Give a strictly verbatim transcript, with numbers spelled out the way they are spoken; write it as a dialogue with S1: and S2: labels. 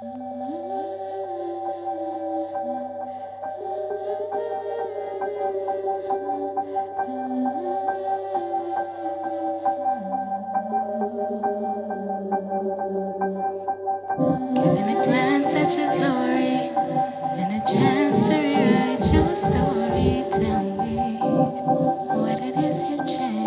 S1: Giving a glance at your glory and a chance to rewrite your story. Tell me what it is you change.